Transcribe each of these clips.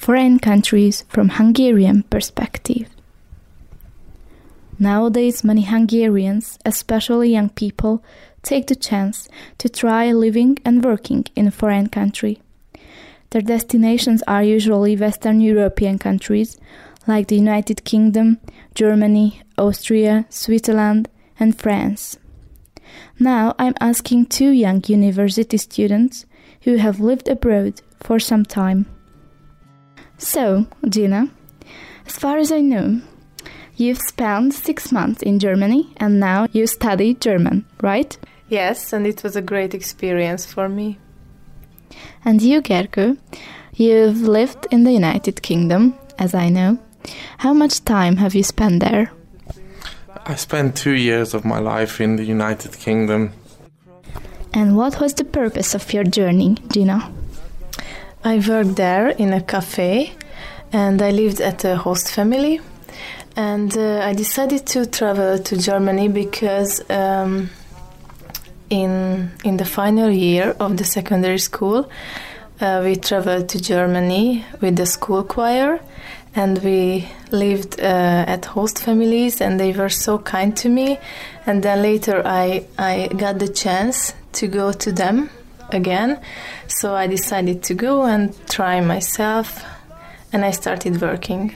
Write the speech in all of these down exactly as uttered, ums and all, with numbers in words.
foreign countries from Hungarian perspective. Nowadays, many Hungarians, especially young people, take the chance to try living and working in a foreign country. Their destinations are usually Western European countries like the United Kingdom, Germany, Austria, Switzerland, and France. Now I'm asking two young university students who have lived abroad for some time. So, Gina, as far as I know, you've spent six months in Germany and now you study German, right? Yes, and it was a great experience for me. And you, Gergő, you've lived in the United Kingdom, as I know. How much time have you spent there? I spent two years of my life in the United Kingdom. And what was the purpose of your journey, Gina? I worked there in a cafe and I lived at a host family. And uh, I decided to travel to Germany because um, in in the final year of the secondary school, uh, we traveled to Germany with the school choir, and we lived uh, at host families, and they were so kind to me. And then later I, I got the chance to go to them again, so I decided to go and try myself, and I started working.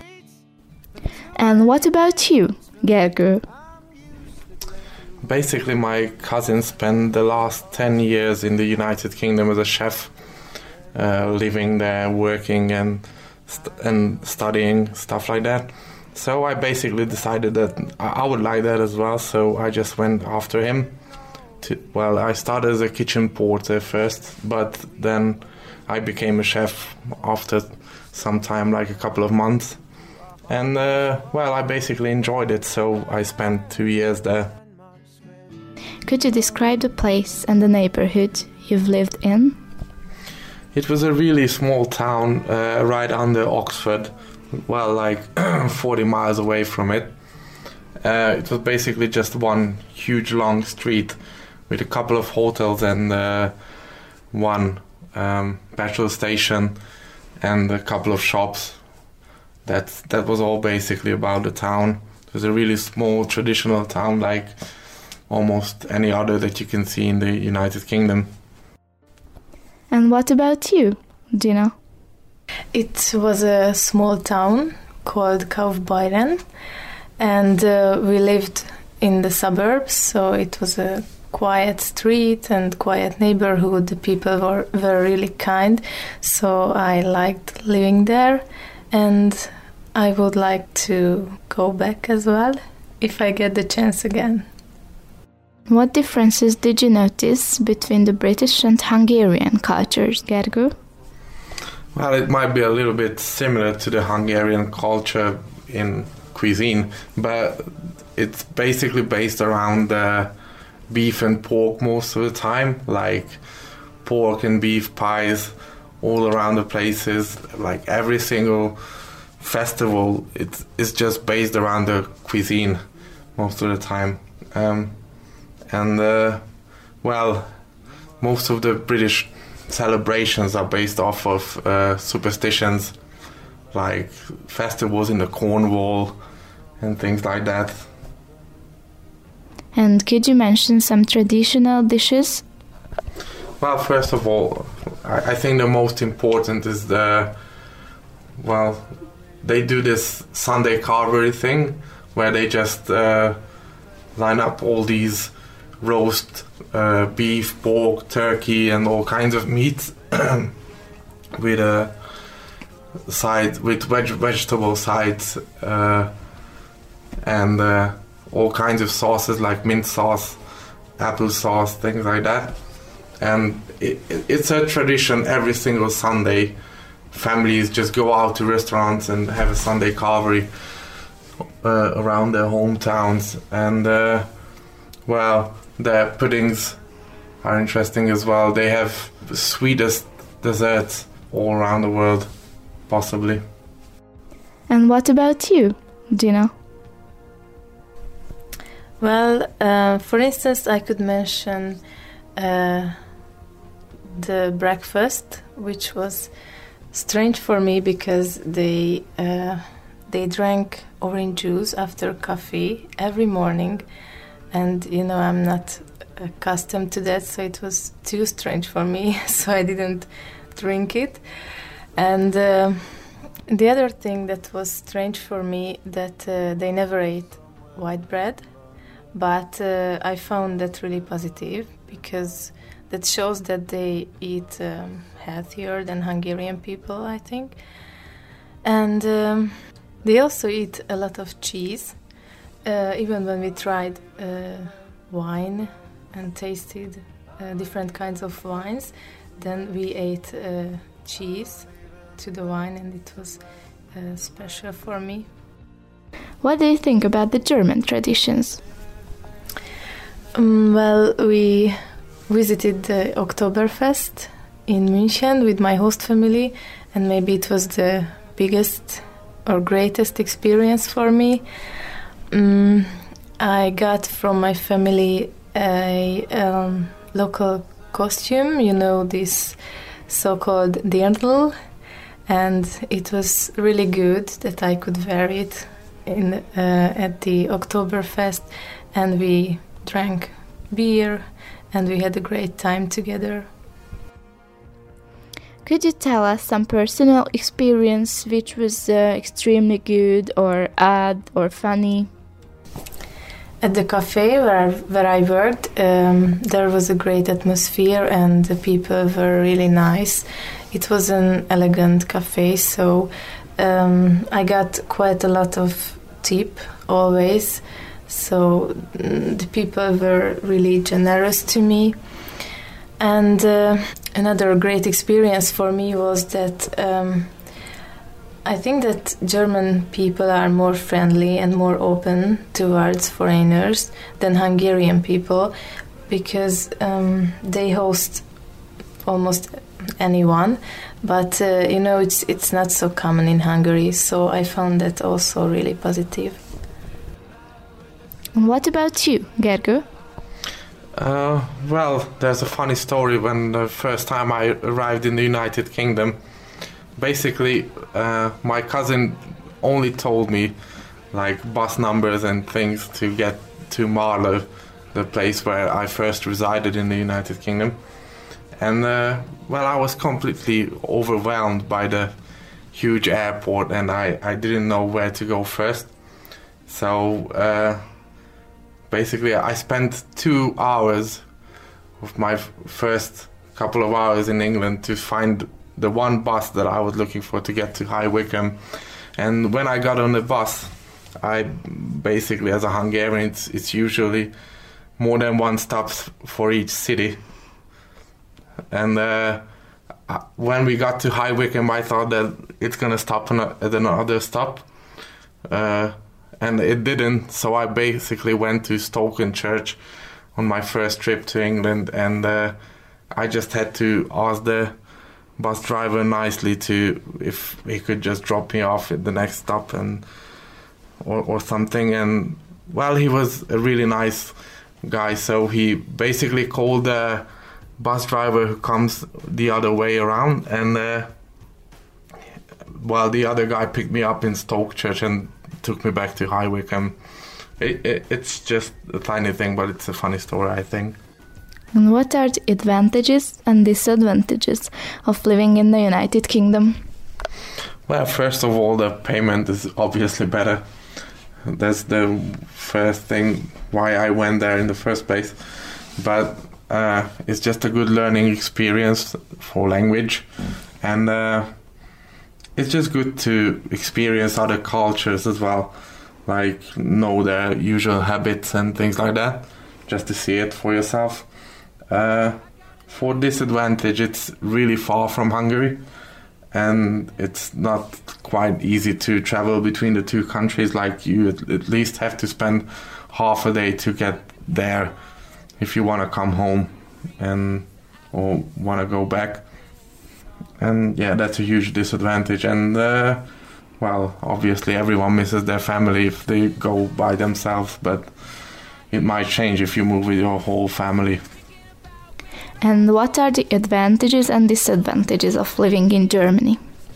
And what about you, Gergő? Basically, my cousin spent the last ten years in the United Kingdom as a chef, uh, living there, working and st- and studying, stuff like that. So I basically decided that I, I would like that as well, so I just went after him. To, well, I started as a kitchen porter first, but then I became a chef after some time, like a couple of months. And, uh, well, I basically enjoyed it, so I spent two years there. Could you describe the place and the neighborhood you've lived in? It was a really small town uh, right under Oxford, well, like forty miles away from it. Uh, it was basically just one huge long street with a couple of hotels and uh, one um, petrol station and a couple of shops. That's, that was all basically about the town. It was a really small traditional town, like almost any other that you can see in the United Kingdom. And what about you, Gina? It was a small town called Kaufbeuren, and uh, we lived in the suburbs, so it was a quiet street and quiet neighborhood. The people were, were really kind, so I liked living there, and I would like to go back as well if I get the chance again. What differences did you notice between the British and Hungarian cultures, Gergő? Well, it might be a little bit similar to the Hungarian culture in cuisine, but it's basically based around uh, beef and pork most of the time, like pork and beef pies all around the places. Like every single festival, it's, it's just based around the cuisine most of the time. Um, and, uh, well, most of the British celebrations are based off of uh, superstitions, like festivals in the Cornwall and things like that. And could you mention some traditional dishes? Well, first of all, I, I think the most important is the, well, they do this Sunday carvery thing where they just uh, line up all these roast uh, beef, pork, turkey, and all kinds of meat with a side with veg- vegetable sides uh, and uh, all kinds of sauces like mint sauce, apple sauce, things like that. And it, it's a tradition every single Sunday. Families just go out to restaurants and have a Sunday carvery uh, around their hometowns. And uh, well, the puddings are interesting as well. They have the sweetest desserts all around the world, possibly. And what about you, Gina? Well, uh, for instance, I could mention uh, the breakfast, which was strange for me because they uh, they drank orange juice after coffee every morning, and you know I'm not accustomed to that, so it was too strange for me. So I didn't drink it. And uh, the other thing that was strange for me that uh, they never ate white bread, but uh, I found that really positive because that shows that they eat um, healthier than Hungarian people, I think. And um, they also eat a lot of cheese. Uh, even when we tried uh, wine and tasted uh, different kinds of wines, then we ate uh, cheese to the wine, and it was uh, special for me. What do you think about the German traditions? Um, well, we visited the Oktoberfest in München with my host family, and maybe it was the biggest or greatest experience for me. Um, I got from my family a um, local costume, you know, this so-called dirndl, and it was really good that I could wear it in uh, at the Oktoberfest, and we drank beer and we had a great time together. Could you tell us some personal experience which was uh, extremely good or odd or funny? At the cafe where I, where I worked, um, there was a great atmosphere and the people were really nice. It was an elegant cafe, so um, I got quite a lot of tip always. So mm, the people were really generous to me. And uh, another great experience for me was that um, I think that German people are more friendly and more open towards foreigners than Hungarian people, because um, they host almost anyone, but uh, you know it's it's not so common in Hungary, so I found that also really positive. And what about you, Gergő? Uh, well, there's a funny story. When the first time I arrived in the United Kingdom, basically uh, my cousin only told me like bus numbers and things to get to Marlow, the place where I first resided in the United Kingdom. And uh, well, I was completely overwhelmed by the huge airport, and I, I didn't know where to go first. So uh, basically I spent two hours of my f- first couple of hours in England to find the one bus that I was looking for to get to High Wycombe. And when I got on the bus, I basically, as a Hungarian, it's, it's usually more than one stop for each city. And uh, when we got to High Wycombe, I thought that it's going to stop at another stop. Uh, and it didn't, so I basically went to Stokenchurch on my first trip to England, and uh, I just had to ask the bus driver nicely to if he could just drop me off at the next stop and or, or something. And well, he was a really nice guy, so he basically called the bus driver who comes the other way around, and uh, while the other guy picked me up in Stokenchurch and took me back to High Wycombe. It, it, it's just a tiny thing, but it's a funny story, I think. And what are the advantages and disadvantages of living in the United Kingdom? Well, first of all, the payment is obviously better. That's the first thing why I went there in the first place. But uh, it's just a good learning experience for language. And uh, it's just good to experience other cultures as well. Like, know their usual habits and things like that. Just to see it for yourself. Uh, for disadvantage, it's really far from Hungary, and it's not quite easy to travel between the two countries. Like, you at least have to spend half a day to get there if you want to come home and or want to go back. And yeah, that's a huge disadvantage. And uh, well, obviously everyone misses their family if they go by themselves, but it might change if you move with your whole family. And what are the advantages and disadvantages of living in Germany?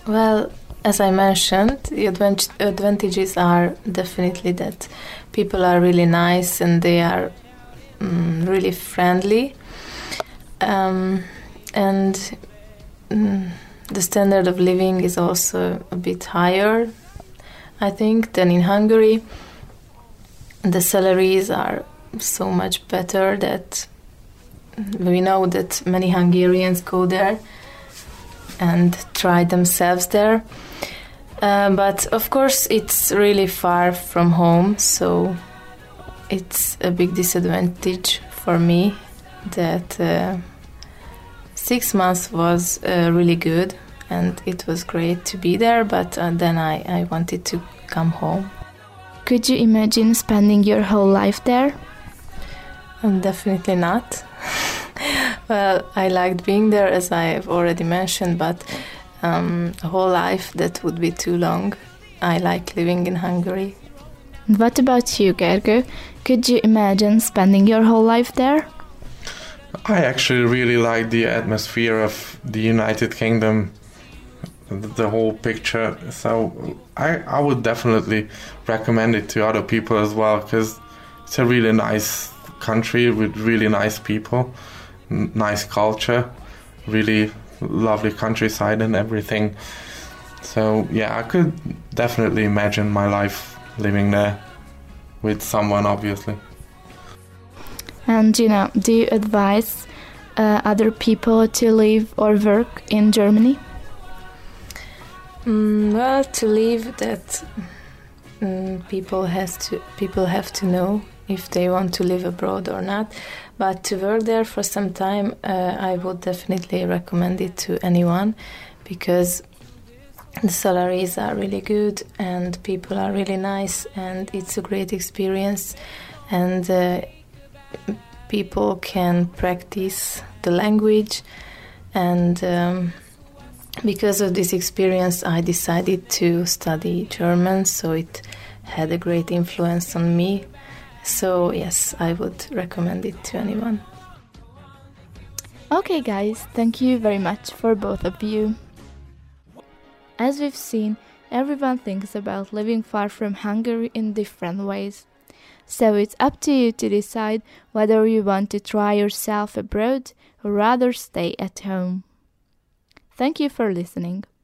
Well, as I mentioned, the advant- advantages are definitely that people are really nice and they are um, really friendly. Um, and um, the standard of living is also a bit higher, I think, than in Hungary. The salaries are so much better that we know that many Hungarians go there and try themselves there. Uh, but of course it's really far from home, so it's a big disadvantage for me that uh, six months was uh, really good and it was great to be there, but uh, then I, I wanted to come home. Could you imagine spending your whole life there? Um, definitely not. Well, I liked being there, as I've already mentioned, but um, a whole life, that would be too long. I like living in Hungary. What about you, Gergő? Could you imagine spending your whole life there? I actually really like the atmosphere of the United Kingdom, the whole picture. So I, I would definitely recommend it to other people as well, because it's a really nice country with really nice people, n- nice culture, really lovely countryside and everything. So yeah, I could definitely imagine my life living there with someone, obviously. And, you know, do you advise uh, other people to live or work in Germany? Mm, well, to live, that mm, people has to people have to know if they want to live abroad or not. But to work there for some time, uh, I would definitely recommend it to anyone, because the salaries are really good and people are really nice and it's a great experience, and uh, people can practice the language. And um, because of this experience, I decided to study German, so it had a great influence on me. So yes, I would recommend it to anyone. Okay guys, thank you very much for both of you. As we've seen, everyone thinks about living far from Hungary in different ways. So it's up to you to decide whether you want to try yourself abroad or rather stay at home. Thank you for listening.